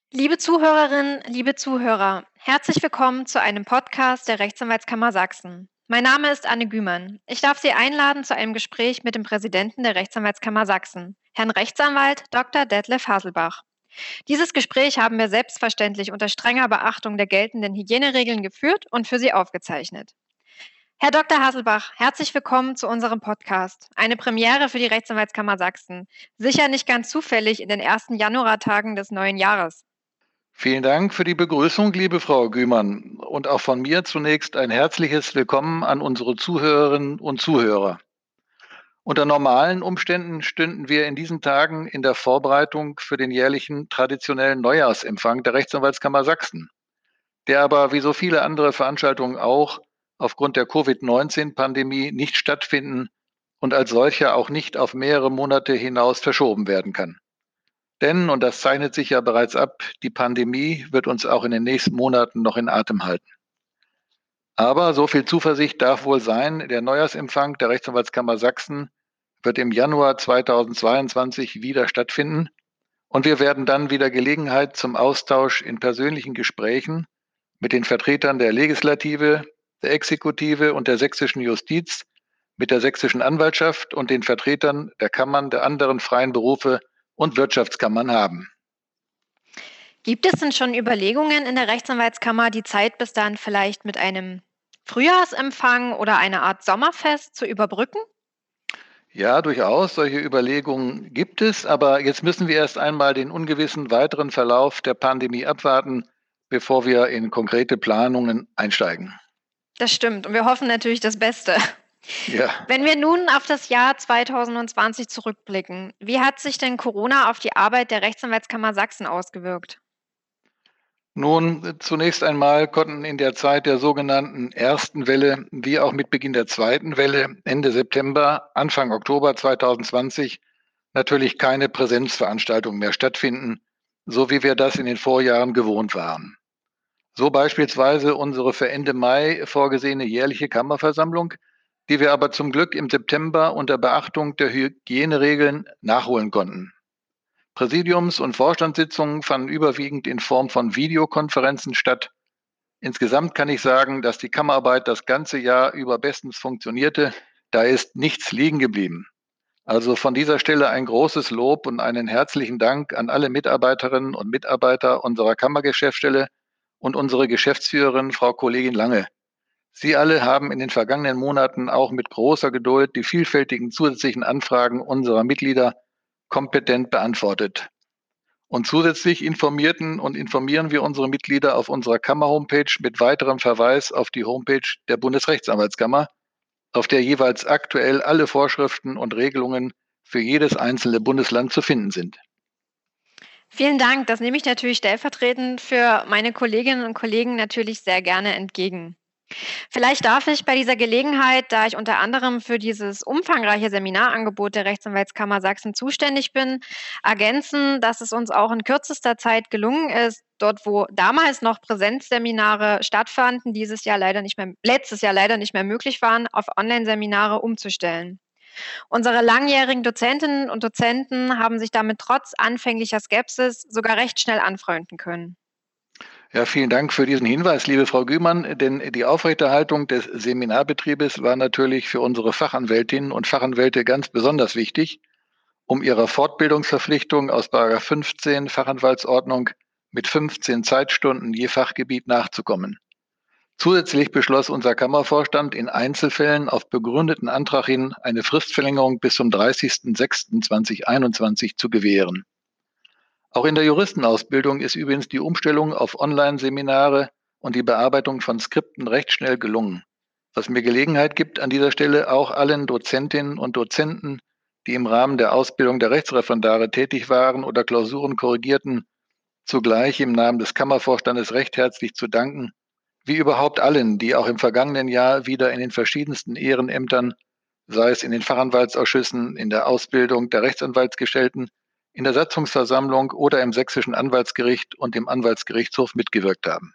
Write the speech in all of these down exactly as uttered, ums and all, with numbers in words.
Liebe Zuhörerinnen, liebe Zuhörer, herzlich willkommen zu einem Podcast der Rechtsanwaltskammer Sachsen. Mein Name ist Anne Gümann. Ich darf Sie einladen zu einem Gespräch mit dem Präsidenten der Rechtsanwaltskammer Sachsen, Herrn Rechtsanwalt Doktor Detlef Haselbach. Dieses Gespräch haben wir selbstverständlich unter strenger Beachtung der geltenden Hygieneregeln geführt und für Sie aufgezeichnet. Herr Doktor Haselbach, herzlich willkommen zu unserem Podcast. Eine Premiere für die Rechtsanwaltskammer Sachsen. Sicher nicht ganz zufällig in den ersten Januartagen des neuen Jahres. Vielen Dank für die Begrüßung, liebe Frau Gümann. Und auch von mir zunächst ein herzliches Willkommen an unsere Zuhörerinnen und Zuhörer. Unter normalen Umständen stünden wir in diesen Tagen in der Vorbereitung für den jährlichen traditionellen Neujahrsempfang der Rechtsanwaltskammer Sachsen, der aber wie so viele andere Veranstaltungen auch aufgrund der Covid neunzehn Pandemie nicht stattfinden und als solcher auch nicht auf mehrere Monate hinaus verschoben werden kann. Denn, und das zeichnet sich ja bereits ab, die Pandemie wird uns auch in den nächsten Monaten noch in Atem halten. Aber so viel Zuversicht darf wohl sein, der Neujahrsempfang der Rechtsanwaltskammer Sachsen wird im Januar zweitausendzweiundzwanzig wieder stattfinden und wir werden dann wieder Gelegenheit zum Austausch in persönlichen Gesprächen mit den Vertretern der Legislative, der Exekutive und der sächsischen Justiz, mit der sächsischen Anwaltschaft und den Vertretern der Kammern der anderen freien Berufe und Wirtschaftskammern haben. Gibt es denn schon Überlegungen in der Rechtsanwaltskammer, die Zeit bis dann vielleicht mit einem Frühjahrsempfang oder einer Art Sommerfest zu überbrücken? Ja, durchaus. Solche Überlegungen gibt es. Aber jetzt müssen wir erst einmal den ungewissen weiteren Verlauf der Pandemie abwarten, bevor wir in konkrete Planungen einsteigen. Das stimmt. Und wir hoffen natürlich das Beste. Ja. Wenn wir nun auf das Jahr zweitausendzwanzig zurückblicken, wie hat sich denn Corona auf die Arbeit der Rechtsanwaltskammer Sachsen ausgewirkt? Nun, zunächst einmal konnten in der Zeit der sogenannten ersten Welle, wie auch mit Beginn der zweiten Welle Ende September, Anfang Oktober zweitausendzwanzig natürlich keine Präsenzveranstaltungen mehr stattfinden, so wie wir das in den Vorjahren gewohnt waren. So beispielsweise unsere für Ende Mai vorgesehene jährliche Kammerversammlung, die wir aber zum Glück im September unter Beachtung der Hygieneregeln nachholen konnten. Präsidiums- und Vorstandssitzungen fanden überwiegend in Form von Videokonferenzen statt. Insgesamt kann ich sagen, dass die Kammerarbeit das ganze Jahr über bestens funktionierte. Da ist nichts liegen geblieben. Also von dieser Stelle ein großes Lob und einen herzlichen Dank an alle Mitarbeiterinnen und Mitarbeiter unserer Kammergeschäftsstelle und unsere Geschäftsführerin, Frau Kollegin Lange. Sie alle haben in den vergangenen Monaten auch mit großer Geduld die vielfältigen zusätzlichen Anfragen unserer Mitglieder kompetent beantwortet. Und zusätzlich informierten und informieren wir unsere Mitglieder auf unserer Kammer-Homepage mit weiterem Verweis auf die Homepage der Bundesrechtsanwaltskammer, auf der jeweils aktuell alle Vorschriften und Regelungen für jedes einzelne Bundesland zu finden sind. Vielen Dank. Das nehme ich natürlich stellvertretend für meine Kolleginnen und Kollegen natürlich sehr gerne entgegen. Vielleicht darf ich bei dieser Gelegenheit, da ich unter anderem für dieses umfangreiche Seminarangebot der Rechtsanwaltskammer Sachsen zuständig bin, ergänzen, dass es uns auch in kürzester Zeit gelungen ist, dort, wo damals noch Präsenzseminare stattfanden, dieses Jahr leider nicht mehr, letztes Jahr leider nicht mehr möglich waren, auf Online-Seminare umzustellen. Unsere langjährigen Dozentinnen und Dozenten haben sich damit trotz anfänglicher Skepsis sogar recht schnell anfreunden können. Ja, vielen Dank für diesen Hinweis, liebe Frau Gümann, denn die Aufrechterhaltung des Seminarbetriebes war natürlich für unsere Fachanwältinnen und Fachanwälte ganz besonders wichtig, um ihrer Fortbildungsverpflichtung aus Paragraph fünfzehn Fachanwaltsordnung mit fünfzehn Zeitstunden je Fachgebiet nachzukommen. Zusätzlich beschloss unser Kammervorstand in Einzelfällen auf begründeten Antrag hin eine Fristverlängerung bis zum dreißigsten sechsten zweitausendeinundzwanzig zu gewähren. Auch in der Juristenausbildung ist übrigens die Umstellung auf Online-Seminare und die Bearbeitung von Skripten recht schnell gelungen, was mir Gelegenheit gibt, an dieser Stelle auch allen Dozentinnen und Dozenten, die im Rahmen der Ausbildung der Rechtsreferendare tätig waren oder Klausuren korrigierten, zugleich im Namen des Kammervorstandes recht herzlich zu danken, wie überhaupt allen, die auch im vergangenen Jahr wieder in den verschiedensten Ehrenämtern, sei es in den Fachanwaltsausschüssen, in der Ausbildung der Rechtsanwaltsgestellten, in der Satzungsversammlung oder im sächsischen Anwaltsgericht und dem Anwaltsgerichtshof mitgewirkt haben.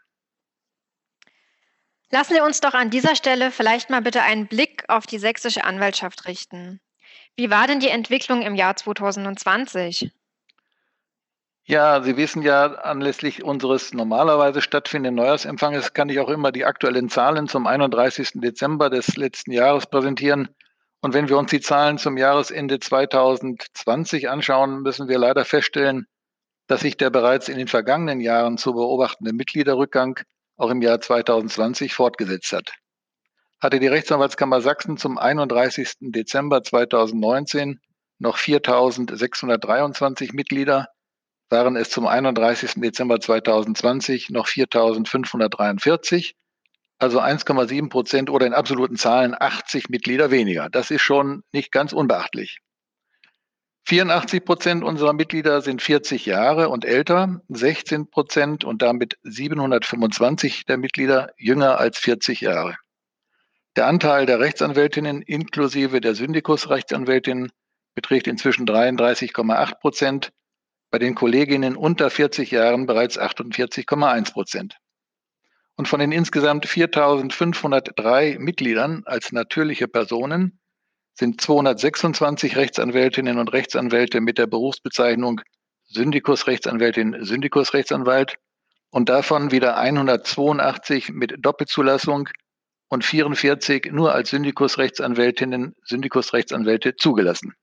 Lassen Sie uns doch an dieser Stelle vielleicht mal bitte einen Blick auf die sächsische Anwaltschaft richten. Wie war denn die Entwicklung im Jahr zweitausendzwanzig? Ja, Sie wissen ja, anlässlich unseres normalerweise stattfindenden Neujahrsempfanges kann ich auch immer die aktuellen Zahlen zum einunddreißigsten Dezember des letzten Jahres präsentieren. Und wenn wir uns die Zahlen zum Jahresende zweitausendzwanzig anschauen, müssen wir leider feststellen, dass sich der bereits in den vergangenen Jahren zu beobachtende Mitgliederrückgang auch im Jahr zweitausendzwanzig fortgesetzt hat. Hatte die Rechtsanwaltskammer Sachsen zum einunddreißigsten Dezember zweitausendneunzehn noch viertausendsechshundertdreiundzwanzig Mitglieder, waren es zum einunddreißigsten Dezember zweitausendzwanzig noch viertausendfünfhundertdreiundvierzig, also eins Komma sieben Prozent oder in absoluten Zahlen achtzig Mitglieder weniger. Das ist schon nicht ganz unbeachtlich. vierundachtzig Prozent unserer Mitglieder sind vierzig Jahre und älter, sechzehn Prozent und damit siebenhundertfünfundzwanzig der Mitglieder jünger als vierzig Jahre. Der Anteil der Rechtsanwältinnen inklusive der Syndikus-Rechtsanwältinnen beträgt inzwischen dreiunddreißig Komma acht Prozent, bei den Kolleginnen unter vierzig Jahren bereits achtundvierzig Komma eins Prozent. Und von den insgesamt viertausendfünfhundertdrei Mitgliedern als natürliche Personen sind zweihundertsechsundzwanzig Rechtsanwältinnen und Rechtsanwälte mit der Berufsbezeichnung Syndikus-Rechtsanwältin, Syndikus-Rechtsanwalt und davon wieder hundertzweiundachtzig mit Doppelzulassung und vierundvierzig nur als Syndikus-Rechtsanwältinnen, Syndikus-Rechtsanwälte zugelassen.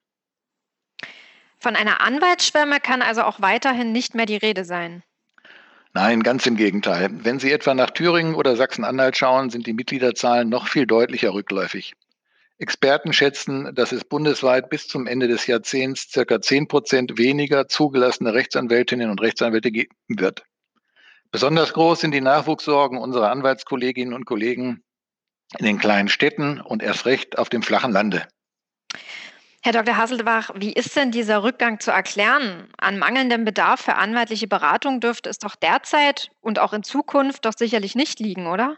Von einer Anwaltsschwemme kann also auch weiterhin nicht mehr die Rede sein. Nein, ganz im Gegenteil. Wenn Sie etwa nach Thüringen oder Sachsen-Anhalt schauen, sind die Mitgliederzahlen noch viel deutlicher rückläufig. Experten schätzen, dass es bundesweit bis zum Ende des Jahrzehnts circa zehn Prozent weniger zugelassene Rechtsanwältinnen und Rechtsanwälte geben wird. Besonders groß sind die Nachwuchssorgen unserer Anwaltskolleginnen und Kollegen in den kleinen Städten und erst recht auf dem flachen Lande. Herr Doktor Hasselbach, wie ist denn dieser Rückgang zu erklären? An mangelndem Bedarf für anwaltliche Beratung dürfte es doch derzeit und auch in Zukunft doch sicherlich nicht liegen, oder?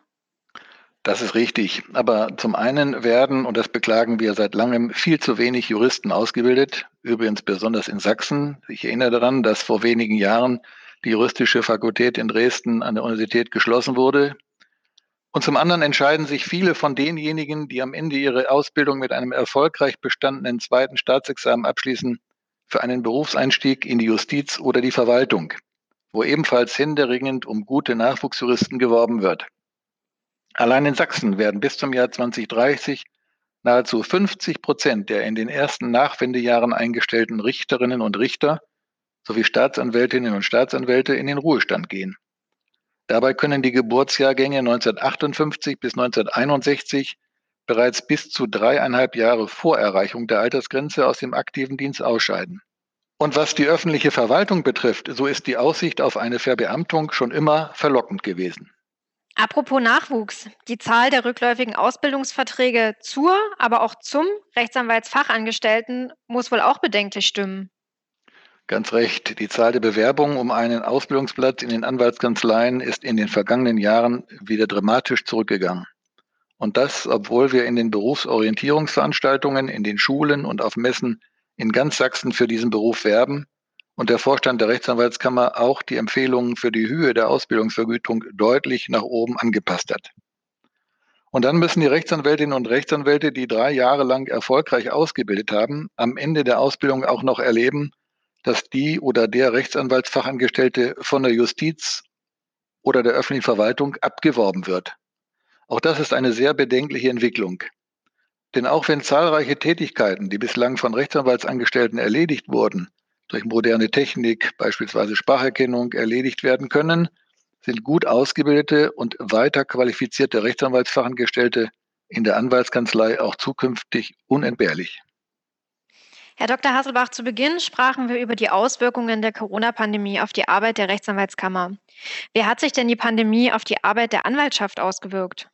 Das ist richtig. Aber zum einen werden, und das beklagen wir seit langem, viel zu wenig Juristen ausgebildet. Übrigens besonders in Sachsen. Ich erinnere daran, dass vor wenigen Jahren die juristische Fakultät in Dresden an der Universität geschlossen wurde. Und zum anderen entscheiden sich viele von denjenigen, die am Ende ihre Ausbildung mit einem erfolgreich bestandenen zweiten Staatsexamen abschließen, für einen Berufseinstieg in die Justiz oder die Verwaltung, wo ebenfalls händeringend um gute Nachwuchsjuristen geworben wird. Allein in Sachsen werden bis zum Jahr zweitausenddreißig nahezu fünfzig Prozent der in den ersten Nachwendejahren eingestellten Richterinnen und Richter sowie Staatsanwältinnen und Staatsanwälte in den Ruhestand gehen. Dabei können die Geburtsjahrgänge neunzehnhundertachtundfünfzig bis neunzehnhunderteinundsechzig bereits bis zu dreieinhalb Jahre vor Erreichung der Altersgrenze aus dem aktiven Dienst ausscheiden. Und was die öffentliche Verwaltung betrifft, so ist die Aussicht auf eine Verbeamtung schon immer verlockend gewesen. Apropos Nachwuchs. Die Zahl der rückläufigen Ausbildungsverträge zur, aber auch zum Rechtsanwaltsfachangestellten muss wohl auch bedenklich stimmen. Ganz recht. Die Zahl der Bewerbungen um einen Ausbildungsplatz in den Anwaltskanzleien ist in den vergangenen Jahren wieder dramatisch zurückgegangen. Und das, obwohl wir in den Berufsorientierungsveranstaltungen, in den Schulen und auf Messen in ganz Sachsen für diesen Beruf werben und der Vorstand der Rechtsanwaltskammer auch die Empfehlungen für die Höhe der Ausbildungsvergütung deutlich nach oben angepasst hat. Und dann müssen die Rechtsanwältinnen und Rechtsanwälte, die drei Jahre lang erfolgreich ausgebildet haben, am Ende der Ausbildung auch noch erleben, dass die oder der Rechtsanwaltsfachangestellte von der Justiz oder der öffentlichen Verwaltung abgeworben wird. Auch das ist eine sehr bedenkliche Entwicklung. Denn auch wenn zahlreiche Tätigkeiten, die bislang von Rechtsanwaltsangestellten erledigt wurden, durch moderne Technik, beispielsweise Spracherkennung, erledigt werden können, sind gut ausgebildete und weiter qualifizierte Rechtsanwaltsfachangestellte in der Anwaltskanzlei auch zukünftig unentbehrlich. Herr Doktor Hasselbach, zu Beginn sprachen wir über die Auswirkungen der Corona-Pandemie auf die Arbeit der Rechtsanwaltskammer. Wie hat sich denn die Pandemie auf die Arbeit der Anwaltschaft ausgewirkt?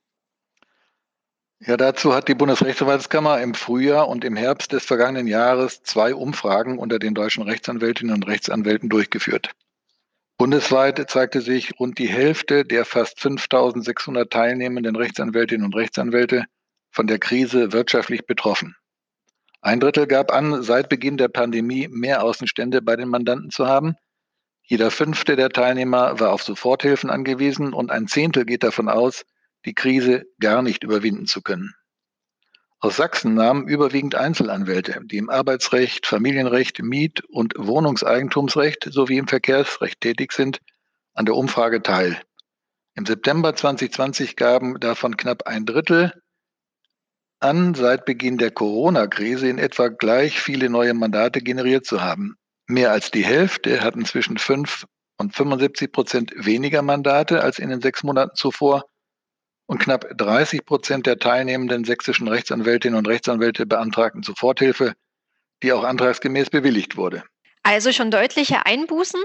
Ja, dazu hat die Bundesrechtsanwaltskammer im Frühjahr und im Herbst des vergangenen Jahres zwei Umfragen unter den deutschen Rechtsanwältinnen und Rechtsanwälten durchgeführt. Bundesweit zeigte sich rund die Hälfte der fast fünftausendsechshundert teilnehmenden Rechtsanwältinnen und Rechtsanwälte von der Krise wirtschaftlich betroffen. Ein Drittel gab an, seit Beginn der Pandemie mehr Außenstände bei den Mandanten zu haben. Jeder fünfte der Teilnehmer war auf Soforthilfen angewiesen und ein Zehntel geht davon aus, die Krise gar nicht überwinden zu können. Aus Sachsen nahmen überwiegend Einzelanwälte, die im Arbeitsrecht, Familienrecht, Miet- und Wohnungseigentumsrecht sowie im Verkehrsrecht tätig sind, an der Umfrage teil. Im September zwanzig zwanzig gaben davon knapp ein Drittel an, seit Beginn der Corona-Krise in etwa gleich viele neue Mandate generiert zu haben. Mehr als die Hälfte hatten zwischen fünf und fünfundsiebzig Prozent weniger Mandate als in den sechs Monaten zuvor und knapp dreißig Prozent der teilnehmenden sächsischen Rechtsanwältinnen und Rechtsanwälte beantragten Soforthilfe, die auch antragsgemäß bewilligt wurde. Also schon deutliche Einbußen?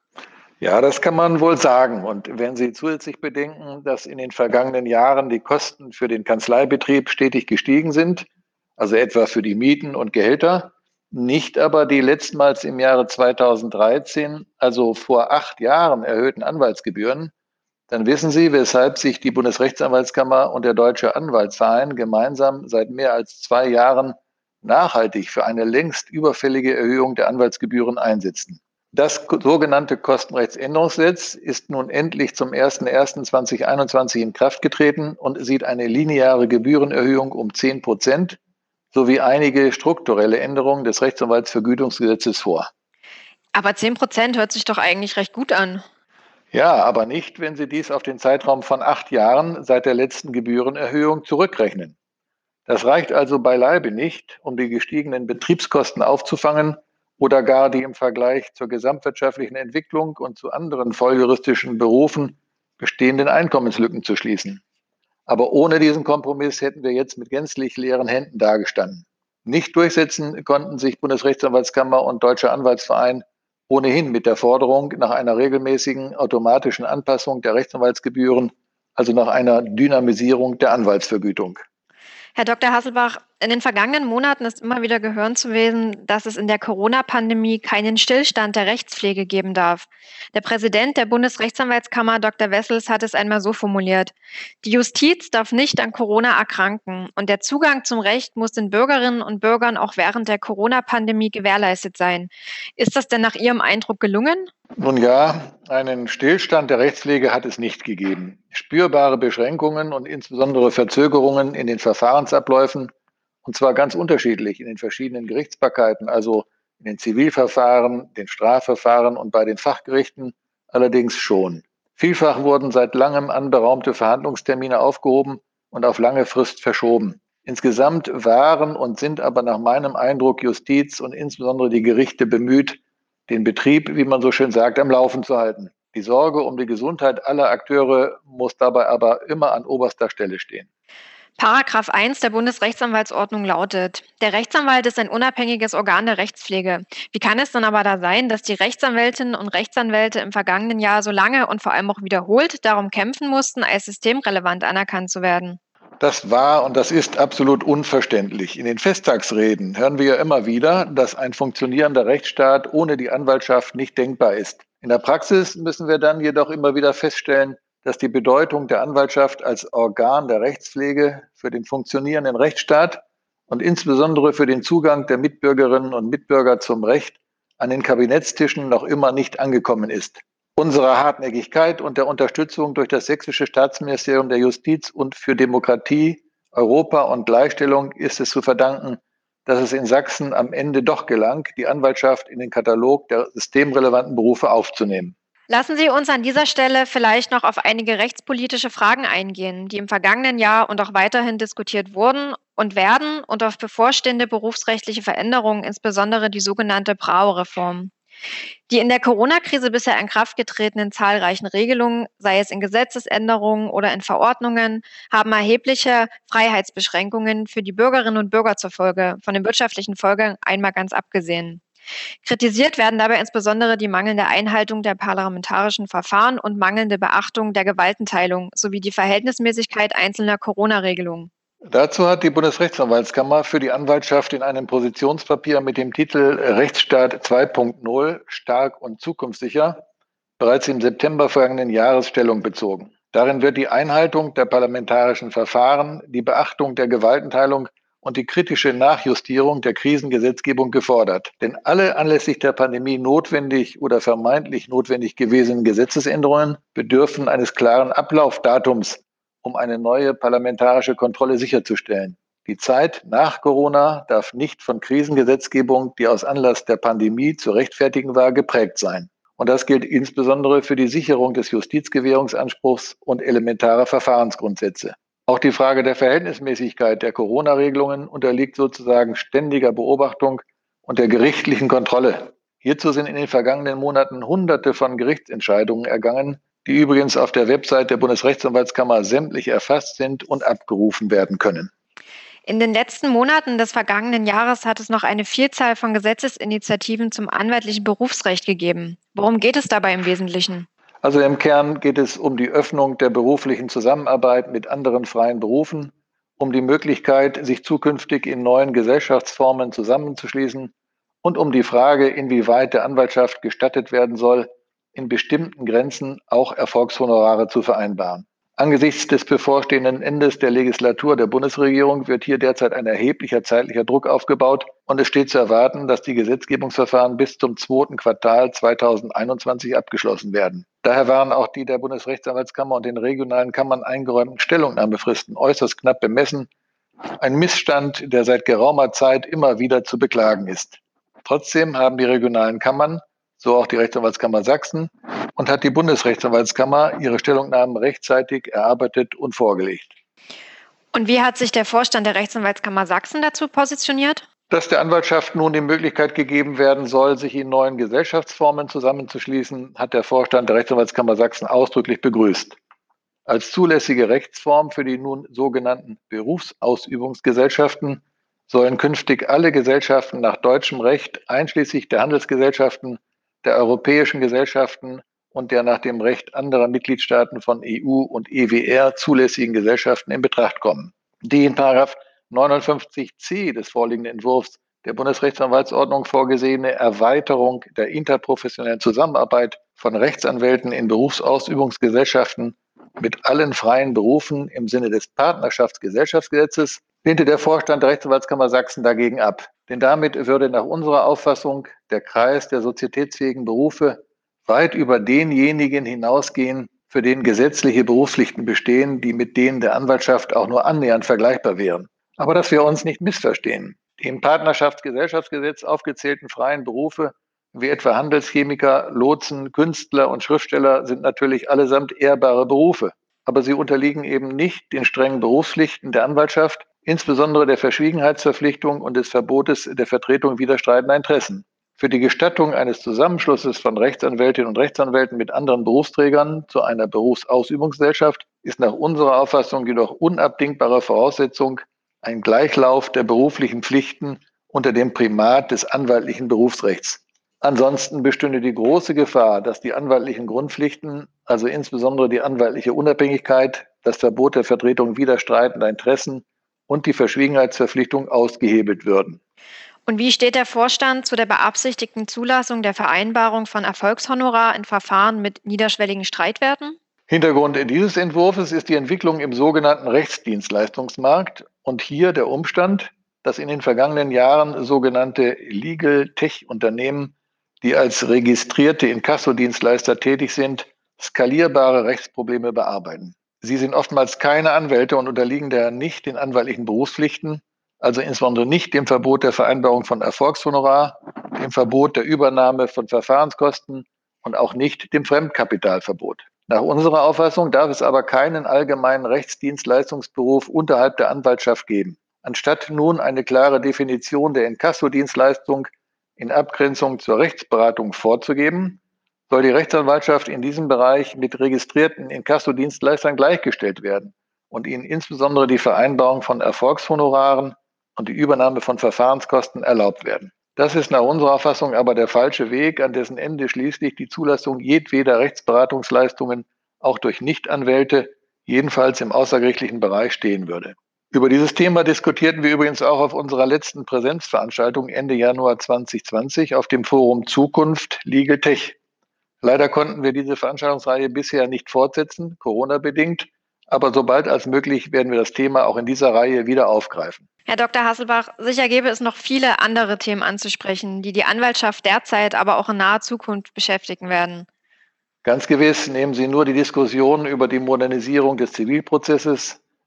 Ja, das kann man wohl sagen. Und wenn Sie zusätzlich bedenken, dass in den vergangenen Jahren die Kosten für den Kanzleibetrieb stetig gestiegen sind, also etwa für die Mieten und Gehälter, nicht aber die letztmals im Jahre zweitausenddreizehn, also vor acht Jahren, erhöhten Anwaltsgebühren, dann wissen Sie, weshalb sich die Bundesrechtsanwaltskammer und der Deutsche Anwaltsverein gemeinsam seit mehr als zwei Jahren nachhaltig für eine längst überfällige Erhöhung der Anwaltsgebühren einsetzen. Das sogenannte Kostenrechtsänderungsgesetz ist nun endlich zum ersten ersten zweitausendeinundzwanzig in Kraft getreten und sieht eine lineare Gebührenerhöhung um zehn Prozent sowie einige strukturelle Änderungen des Rechtsanwaltsvergütungsgesetzes vor. Aber zehn Prozent hört sich doch eigentlich recht gut an. Ja, aber nicht, wenn Sie dies auf den Zeitraum von acht Jahren seit der letzten Gebührenerhöhung zurückrechnen. Das reicht also beileibe nicht, um die gestiegenen Betriebskosten aufzufangen oder gar die im Vergleich zur gesamtwirtschaftlichen Entwicklung und zu anderen folgeristischen Berufen bestehenden Einkommenslücken zu schließen. Aber ohne diesen Kompromiss hätten wir jetzt mit gänzlich leeren Händen dagestanden. Nicht durchsetzen konnten sich Bundesrechtsanwaltskammer und Deutscher Anwaltsverein ohnehin mit der Forderung nach einer regelmäßigen automatischen Anpassung der Rechtsanwaltsgebühren, also nach einer Dynamisierung der Anwaltsvergütung. Herr Doktor Hasselbach, in den vergangenen Monaten ist immer wieder gehört zu gewesen, dass es in der Corona-Pandemie keinen Stillstand der Rechtspflege geben darf. Der Präsident der Bundesrechtsanwaltskammer, Doktor Wessels, hat es einmal so formuliert: Die Justiz darf nicht an Corona erkranken und der Zugang zum Recht muss den Bürgerinnen und Bürgern auch während der Corona-Pandemie gewährleistet sein. Ist das denn nach Ihrem Eindruck gelungen? Nun ja, einen Stillstand der Rechtspflege hat es nicht gegeben. Spürbare Beschränkungen und insbesondere Verzögerungen in den Verfahrensabläufen, und zwar ganz unterschiedlich in den verschiedenen Gerichtsbarkeiten, also in den Zivilverfahren, den Strafverfahren und bei den Fachgerichten allerdings schon. Vielfach wurden seit langem anberaumte Verhandlungstermine aufgehoben und auf lange Frist verschoben. Insgesamt waren und sind aber nach meinem Eindruck Justiz und insbesondere die Gerichte bemüht, den Betrieb, wie man so schön sagt, am Laufen zu halten. Die Sorge um die Gesundheit aller Akteure muss dabei aber immer an oberster Stelle stehen. Paragraph eins der Bundesrechtsanwaltsordnung lautet: Der Rechtsanwalt ist ein unabhängiges Organ der Rechtspflege. Wie kann es dann aber da sein, dass die Rechtsanwältinnen und Rechtsanwälte im vergangenen Jahr so lange und vor allem auch wiederholt darum kämpfen mussten, als systemrelevant anerkannt zu werden? Das war und das ist absolut unverständlich. In den Festtagsreden hören wir ja immer wieder, dass ein funktionierender Rechtsstaat ohne die Anwaltschaft nicht denkbar ist. In der Praxis müssen wir dann jedoch immer wieder feststellen, dass die Bedeutung der Anwaltschaft als Organ der Rechtspflege für den funktionierenden Rechtsstaat und insbesondere für den Zugang der Mitbürgerinnen und Mitbürger zum Recht an den Kabinettstischen noch immer nicht angekommen ist. Unserer Hartnäckigkeit und der Unterstützung durch das Sächsische Staatsministerium der Justiz und für Demokratie, Europa und Gleichstellung ist es zu verdanken, dass es in Sachsen am Ende doch gelang, die Anwaltschaft in den Katalog der systemrelevanten Berufe aufzunehmen. Lassen Sie uns an dieser Stelle vielleicht noch auf einige rechtspolitische Fragen eingehen, die im vergangenen Jahr und auch weiterhin diskutiert wurden und werden, und auf bevorstehende berufsrechtliche Veränderungen, insbesondere die sogenannte Brauer-Reform. Die in der Corona-Krise bisher in Kraft getretenen zahlreichen Regelungen, sei es in Gesetzesänderungen oder in Verordnungen, haben erhebliche Freiheitsbeschränkungen für die Bürgerinnen und Bürger zur Folge, von den wirtschaftlichen Folgen einmal ganz abgesehen. Kritisiert werden dabei insbesondere die mangelnde Einhaltung der parlamentarischen Verfahren und mangelnde Beachtung der Gewaltenteilung sowie die Verhältnismäßigkeit einzelner Corona-Regelungen. Dazu hat die Bundesrechtsanwaltskammer für die Anwaltschaft in einem Positionspapier mit dem Titel Rechtsstaat zwei Punkt null stark und zukunftssicher bereits im September vergangenen Jahres Stellung bezogen. Darin wird die Einhaltung der parlamentarischen Verfahren, die Beachtung der Gewaltenteilung und die kritische Nachjustierung der Krisengesetzgebung gefordert. Denn alle anlässlich der Pandemie notwendig oder vermeintlich notwendig gewesenen Gesetzesänderungen bedürfen eines klaren Ablaufdatums, um eine neue parlamentarische Kontrolle sicherzustellen. Die Zeit nach Corona darf nicht von Krisengesetzgebung, die aus Anlass der Pandemie zu rechtfertigen war, geprägt sein. Und das gilt insbesondere für die Sicherung des Justizgewährungsanspruchs und elementarer Verfahrensgrundsätze. Auch die Frage der Verhältnismäßigkeit der Corona-Regelungen unterliegt sozusagen ständiger Beobachtung und der gerichtlichen Kontrolle. Hierzu sind in den vergangenen Monaten Hunderte von Gerichtsentscheidungen ergangen, die übrigens auf der Website der Bundesrechtsanwaltskammer sämtlich erfasst sind und abgerufen werden können. In den letzten Monaten des vergangenen Jahres hat es noch eine Vielzahl von Gesetzesinitiativen zum anwaltlichen Berufsrecht gegeben. Worum geht es dabei im Wesentlichen? Also im Kern geht es um die Öffnung der beruflichen Zusammenarbeit mit anderen freien Berufen, um die Möglichkeit, sich zukünftig in neuen Gesellschaftsformen zusammenzuschließen und um die Frage, inwieweit der Anwaltschaft gestattet werden soll, in bestimmten Grenzen auch Erfolgshonorare zu vereinbaren. Angesichts des bevorstehenden Endes der Legislatur der Bundesregierung wird hier derzeit ein erheblicher zeitlicher Druck aufgebaut und es steht zu erwarten, dass die Gesetzgebungsverfahren bis zum zweiten Quartal zweitausendeinundzwanzig abgeschlossen werden. Daher waren auch die der Bundesrechtsanwaltskammer und den regionalen Kammern eingeräumten Stellungnahmefristen äußerst knapp bemessen. Ein Missstand, der seit geraumer Zeit immer wieder zu beklagen ist. Trotzdem haben die regionalen Kammern, so auch die Rechtsanwaltskammer Sachsen, und hat die Bundesrechtsanwaltskammer ihre Stellungnahmen rechtzeitig erarbeitet und vorgelegt. Und wie hat sich der Vorstand der Rechtsanwaltskammer Sachsen dazu positioniert? Dass der Anwaltschaft nun die Möglichkeit gegeben werden soll, sich in neuen Gesellschaftsformen zusammenzuschließen, hat der Vorstand der Rechtsanwaltskammer Sachsen ausdrücklich begrüßt. Als zulässige Rechtsform für die nun sogenannten Berufsausübungsgesellschaften sollen künftig alle Gesellschaften nach deutschem Recht, einschließlich der Handelsgesellschaften, der europäischen Gesellschaften und der nach dem Recht anderer Mitgliedstaaten von E U und E W R zulässigen Gesellschaften in Betracht kommen. Die in Paragraph neunundfünfzig c des vorliegenden Entwurfs der Bundesrechtsanwaltsordnung vorgesehene Erweiterung der interprofessionellen Zusammenarbeit von Rechtsanwälten in Berufsausübungsgesellschaften mit allen freien Berufen im Sinne des Partnerschaftsgesellschaftsgesetzes lehnte der Vorstand der Rechtsanwaltskammer Sachsen dagegen ab. Denn damit würde nach unserer Auffassung der Kreis der sozietätsfähigen Berufe weit über denjenigen hinausgehen, für den gesetzliche Berufspflichten bestehen, die mit denen der Anwaltschaft auch nur annähernd vergleichbar wären. Aber dass wir uns nicht missverstehen. Die im Partnerschaftsgesellschaftsgesetz aufgezählten freien Berufe, wie etwa Handelschemiker, Lotsen, Künstler und Schriftsteller, sind natürlich allesamt ehrbare Berufe. Aber sie unterliegen eben nicht den strengen Berufspflichten der Anwaltschaft, insbesondere der Verschwiegenheitsverpflichtung und des Verbotes der Vertretung widerstreitender Interessen. Für die Gestattung eines Zusammenschlusses von Rechtsanwältinnen und Rechtsanwälten mit anderen Berufsträgern zu einer Berufsausübungsgesellschaft ist nach unserer Auffassung jedoch unabdingbare Voraussetzung ein Gleichlauf der beruflichen Pflichten unter dem Primat des anwaltlichen Berufsrechts. Ansonsten bestünde die große Gefahr, dass die anwaltlichen Grundpflichten, also insbesondere die anwaltliche Unabhängigkeit, das Verbot der Vertretung widerstreitender Interessen und die Verschwiegenheitsverpflichtung ausgehebelt würden. Und wie steht der Vorstand zu der beabsichtigten Zulassung der Vereinbarung von Erfolgshonorar in Verfahren mit niederschwelligen Streitwerten? Hintergrund dieses Entwurfs ist die Entwicklung im sogenannten Rechtsdienstleistungsmarkt und hier der Umstand, dass in den vergangenen Jahren sogenannte Legal Tech-Unternehmen, die als registrierte Inkassodienstleister tätig sind, skalierbare Rechtsprobleme bearbeiten. Sie sind oftmals keine Anwälte und unterliegen daher nicht den anwaltlichen Berufspflichten, also insbesondere nicht dem Verbot der Vereinbarung von Erfolgshonorar, dem Verbot der Übernahme von Verfahrenskosten und auch nicht dem Fremdkapitalverbot. Nach unserer Auffassung darf es aber keinen allgemeinen Rechtsdienstleistungsberuf unterhalb der Anwaltschaft geben. Anstatt nun eine klare Definition der Inkassodienstleistung in Abgrenzung zur Rechtsberatung vorzugeben, soll die Rechtsanwaltschaft in diesem Bereich mit registrierten Inkassodienstleistern gleichgestellt werden und ihnen insbesondere die Vereinbarung von Erfolgshonoraren und die Übernahme von Verfahrenskosten erlaubt werden. Das ist nach unserer Auffassung aber der falsche Weg, an dessen Ende schließlich die Zulassung jedweder Rechtsberatungsleistungen auch durch Nichtanwälte, jedenfalls im außergerichtlichen Bereich, stehen würde. Über dieses Thema diskutierten wir übrigens auch auf unserer letzten Präsenzveranstaltung Ende Januar zweitausendzwanzig auf dem Forum Zukunft Legal Tech. Leider konnten wir diese Veranstaltungsreihe bisher nicht fortsetzen, Corona-bedingt. Aber sobald als möglich werden wir das Thema auch in dieser Reihe wieder aufgreifen. Herr Doktor Hasselbach, sicher gäbe es noch viele andere Themen anzusprechen, die die Anwaltschaft derzeit, aber auch in naher Zukunft beschäftigen werden. Ganz gewiss, nehmen Sie nur die Diskussion über die Modernisierung des Zivilprozesses,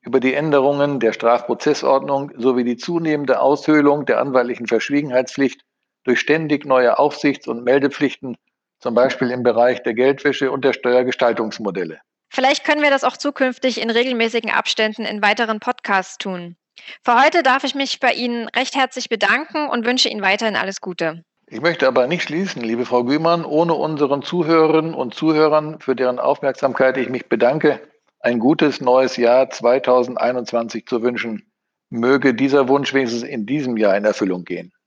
über die Änderungen der Strafprozessordnung sowie die zunehmende Aushöhlung der anwaltlichen Verschwiegenheitspflicht durch ständig neue Aufsichts- und Meldepflichten, zum Beispiel im Bereich der Geldwäsche und der Steuergestaltungsmodelle. Vielleicht können wir das auch zukünftig in regelmäßigen Abständen in weiteren Podcasts tun. Für heute darf ich mich bei Ihnen recht herzlich bedanken und wünsche Ihnen weiterhin alles Gute. Ich möchte aber nicht schließen, liebe Frau Gümann, ohne unseren Zuhörerinnen und Zuhörern, für deren Aufmerksamkeit ich mich bedanke, ein gutes neues Jahr zweitausendeinundzwanzig zu wünschen. Möge dieser Wunsch wenigstens in diesem Jahr in Erfüllung gehen.